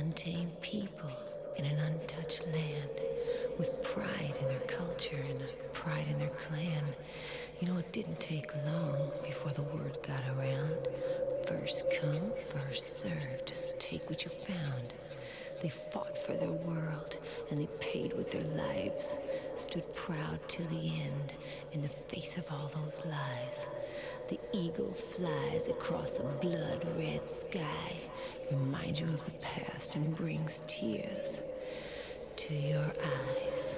untamed people in an untouched land with pride in their culture and pride in their clan. You know, it didn't take long before the word got around. First come, first served. Just take what you found. They fought for their world, and they paid with their lives. Stood proud till the end, in the face of all those lies. The eagle flies across a blood-red sky, reminds you of the past and brings tears to your eyes.